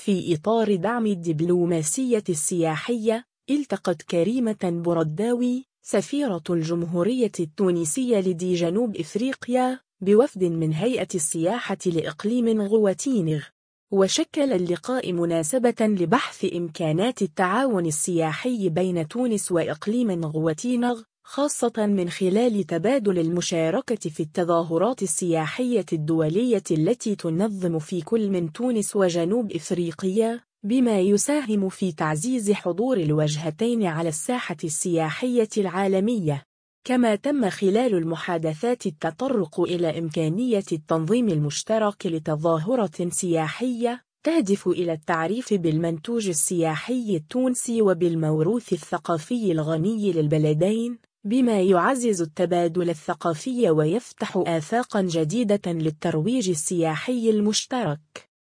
في إطار دعم الدبلوماسية السياحية، التقت كريمة برداوي سفيرة الجمهورية التونسية لدى جنوب إفريقيا بوفد من هيئة السياحة لإقليم غواتينغ، وشكل اللقاء مناسبة لبحث إمكانات التعاون السياحي بين تونس وإقليم غواتينغ، خاصة من خلال تبادل المشاركة في التظاهرات السياحية الدولية التي تنظم في كل من تونس وجنوب إفريقيا، بما يساهم في تعزيز حضور الوجهتين على الساحة السياحية العالمية. كما تم خلال المحادثات التطرق إلى إمكانية التنظيم المشترك لتظاهرة سياحية تهدف إلى التعريف بالمنتوج السياحي التونسي وبالموروث الثقافي الغني للبلدين، بما يعزز التبادل الثقافي ويفتح آفاقا جديدة للترويج السياحي المشترك.